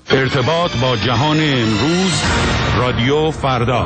ارتباط با جهان امروز، رادیو فردا.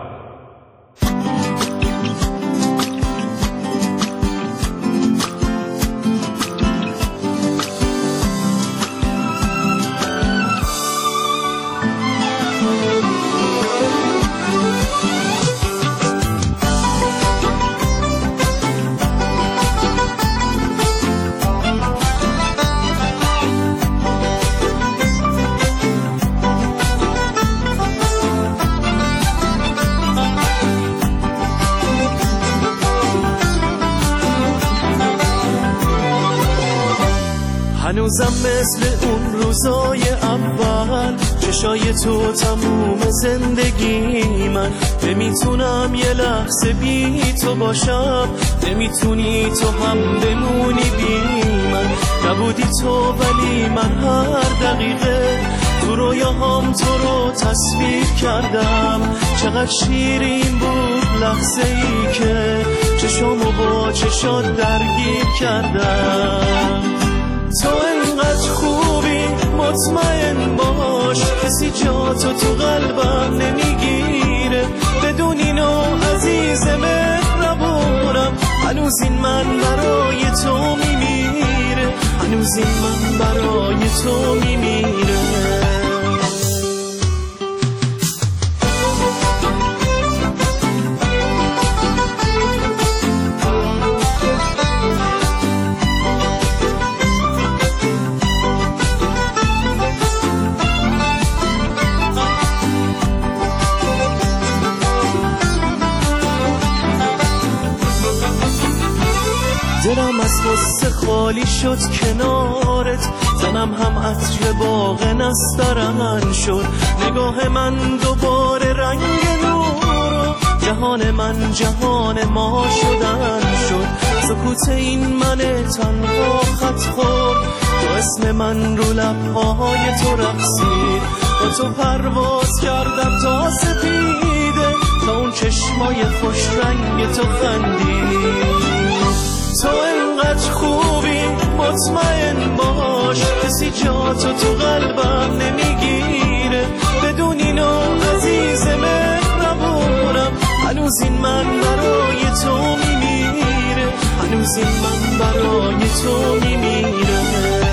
هنوزم مثل اون روزای اول، چشای تو تموم زندگی من. نمیتونم یه لحظه بی تو باشم، نمیتونی تو هم بمونی بی من. نبودی تو ولی من هر دقیقه تو رویاهام تو رو تصویر کردم. چقدر شیرین بود لحظه ای که چشامو با چشات درگیر کردم. تو انقدر خوبی مطمئن باش، کسی جاتو تو قلبم نمیگیره. بدون اینو عزیز مهربونم، هنوز این من برای تو میمیره، هنوز این من برای تو میمیره. دلم از غصه خالی شد کنارت، تنم هم عطر باغ نسترن شد. نگاه من دوباره رنگ نور، جهان من جهان ما شدن شد. سکوت این من تنها خط خورد، تو اسم من رو لبهای تو رقصید. با تو پرواز کردم تا سپیده، تا اون چشمای خوش رنگ تو خندید. تو انقدر خوبی مطمئن باش، کسی جاتو تو قلبم نمیگیره. بدون اینو عزیز مهربونم، هنوز این من برای تو میمیره، هنوز این من برای تو میمیره.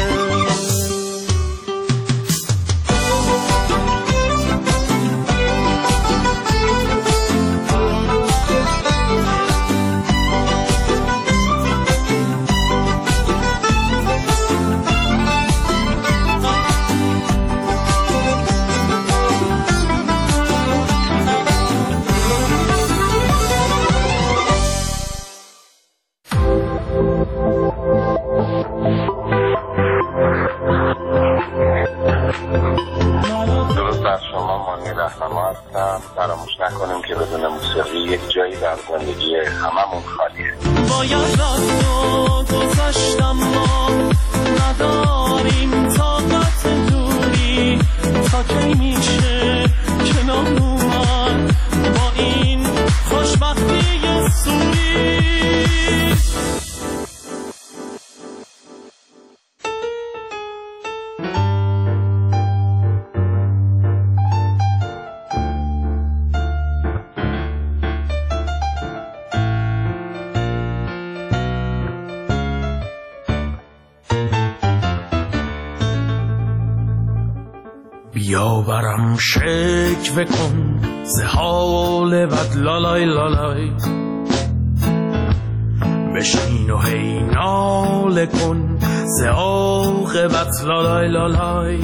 فراموش نکنیم که بدون موسیقی یک جایی در زندگی هممون خالیه. باید از تو گذشتم، ما نداریم طاقت دوری. تا کی میشه کنار اومد با این خوشبختی سوری؟ بیا برم شکوه کن ز حال بد لالای لالای، بشین و هی ناله کن ز عاقبت لالای لالای.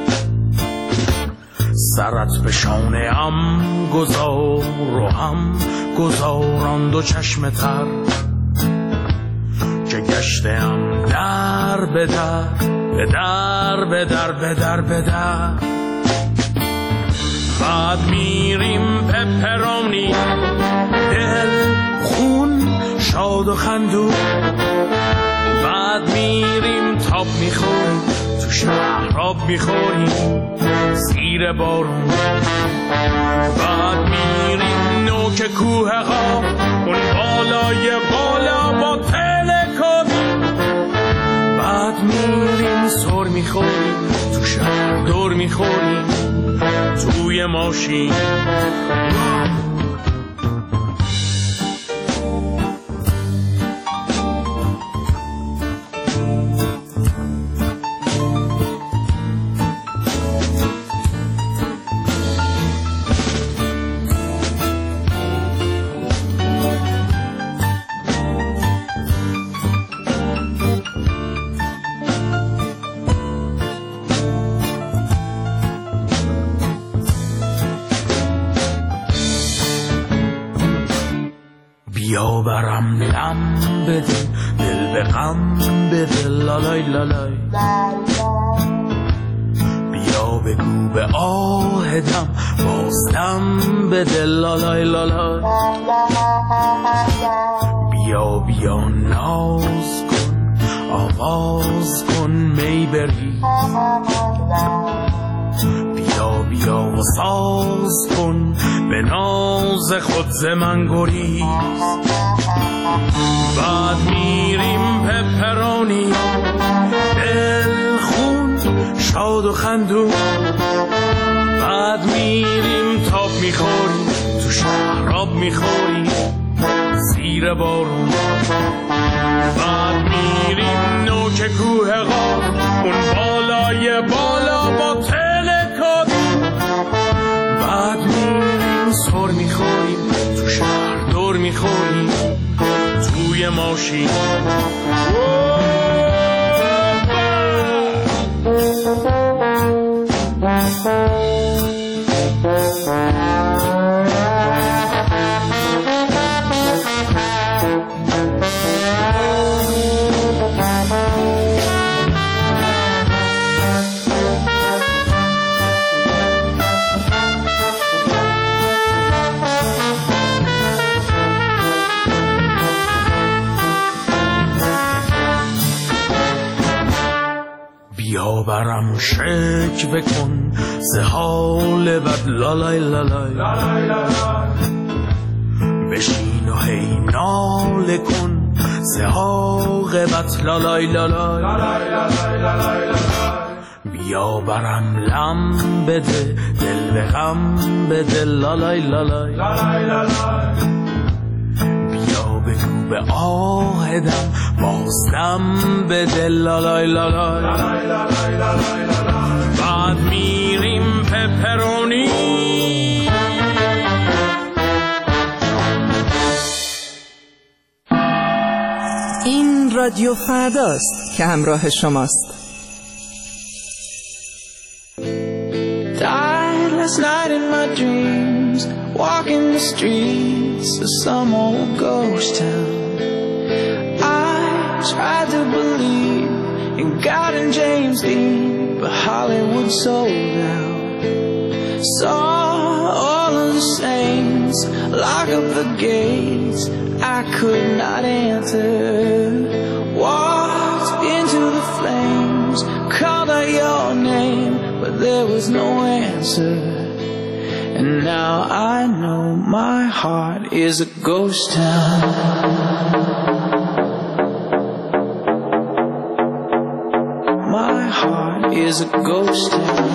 سرت به شانه ام گذار و هم گذاران دو چشم تر، که گشتم در به در به در به در به در به در. بعد میریم پپرانی، دل خون شاد و خندون. بعد میریم تاب میخوریم، تو شهر آب میخوریم زیر بارون. بعد میریم نوک کوه قاف، اون بالای بالا با تلکابی. بعد میریم سر میخوریم تو شهر دور میخوریم توی ماشین. بیا برم لم بده دل به غم بده لالای لالای، بیا بگو به آهدم بازدم بده لالای لالای، بیا بیا ناز کن آواز کن می بری، بیا بیا و ساز کن به ناز خود ز من گریز. بعد میریم پپرانی دل خون شاد و خندون، بعد میریم تاب میخوریم تو شهراب میخوریم زیر بارون، بعد میریم نوک کوه غار اون بالای بالا با تلکابی، بعد میریم سر میخوریم تو شهر دور میخوریم توی ماشین. بیا برم شکوه کن ز حال بد لالای لالای، بشین و هی ناله کن ز عاقبت لالای لالای، بیا برم لم بده دل به غم بده لالای لالای، بیا بگو به آهدم بازدم بده لالای لالای، بعد میریم پپرونی. این رادیو فرداست که همراه شماست. Died last night in my dreams, walking the streets of some old ghost town. I tried to believe in God and James Dean, but Hollywood sold out. Saw all of the saints lock up the gates I could not enter. Walked into the flames, called out your name, but there was no answer. And now I know my heart is a ghost town. My heart is a ghost town.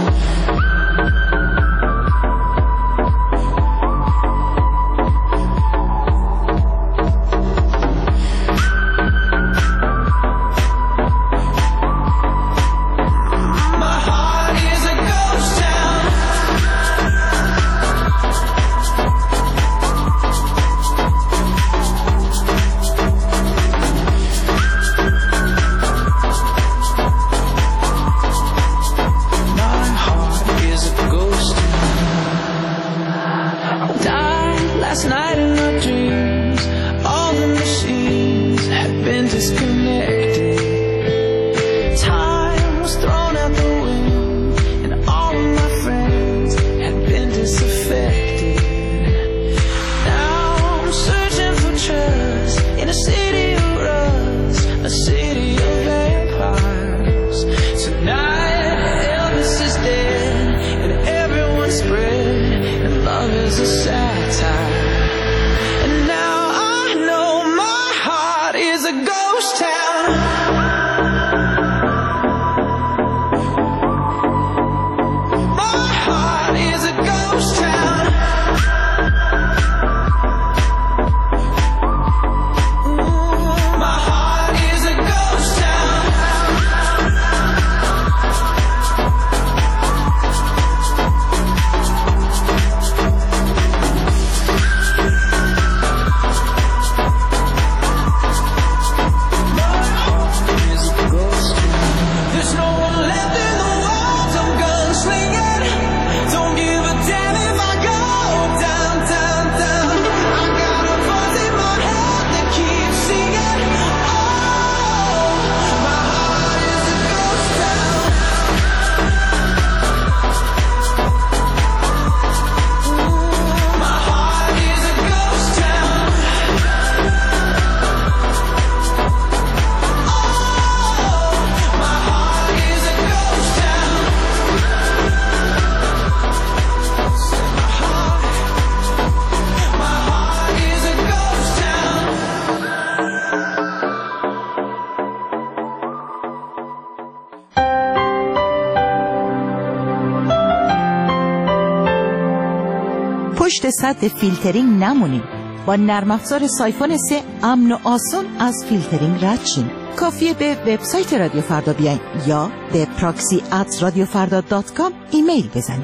پشت سد فیلترینگ نمونین. با نرم افزار سایفون 3 امن و آسون از فیلترینگ رد شین. کافیه به وبسایت رادیو فردا بیاین یا به proxy@radiofarda.com ایمیل بزنید.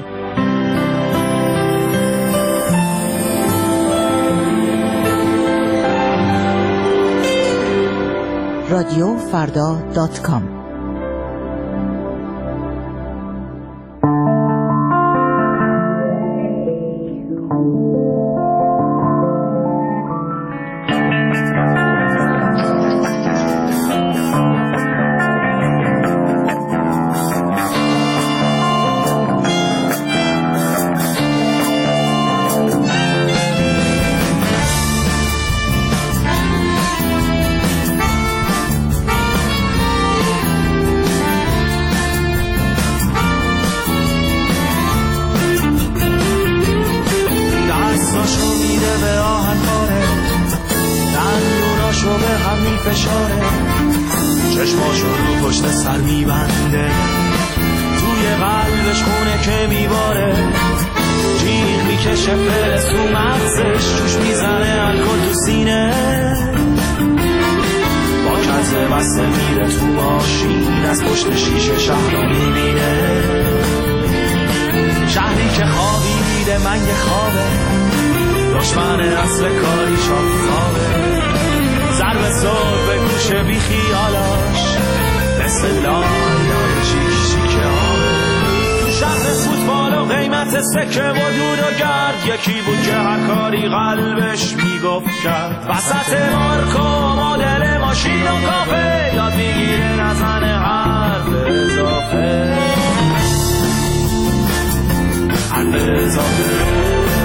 radiofarda.com. چشماشو رو پشت سر میبنده، توی قلبش خونه که میباره، جیغ میکشه فرس تو مغزش، جوش میزنه الکل تو سینه، با کزه بسته میره تو ماشین، از پشت شیشه شهر رو میبینه، شهری که خوابیده منگ خوابه، دشمن اصل کاری شافتابه، ضرب صبح به گوشه بی خیالاش، مثل لای چیک چیک آبه. تو شهر فوتبال و قیمت سکه و دود و گرد، یکی بود که هر کاری قلبش میگفت کرد، وسط مارکو مدل ماشین و کافه، یاد میگیره نزنه حرف اضافه، حرف اضافه.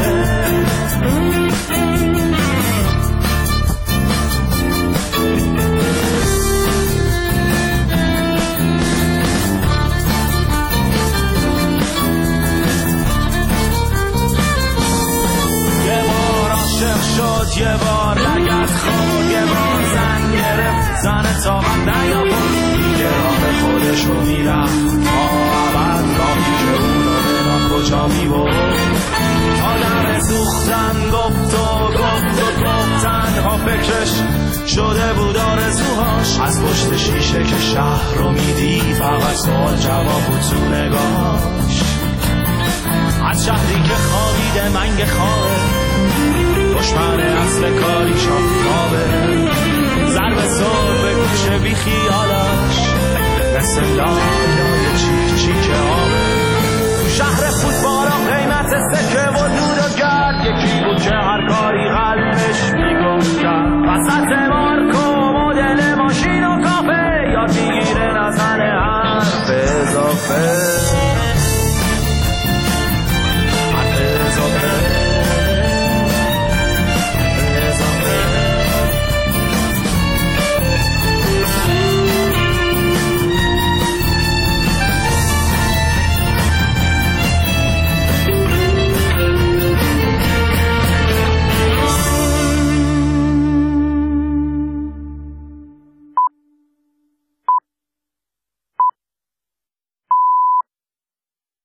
یه بار لگت خورد، یه بار زن گرفت، زن طاقت نیاورد، دیگه راه خودشو میرفت تا ابد، راهی که اون رو بدان کجا میبرد، آدم سوختن گفت تنها فکرش شده بود آرزوهاش، از پشت شیشه که شهر رو میدید فقط سوال جواب بود تو نگاهش، از شهری که خوابیده منگ خوابه، دشمن اصل کاری شافتابه، ضرب صبح به گوشه بی خیالاش، مثل لای چیک چیک آبه. تو شهر فوتبال و قیمت سکه و دود و گرد، یکی بود که هر کاری قلبش میگفت کرد، وسط مارکو مدل ماشین و کافه، یاد میگیره نزنه حرف اضافه.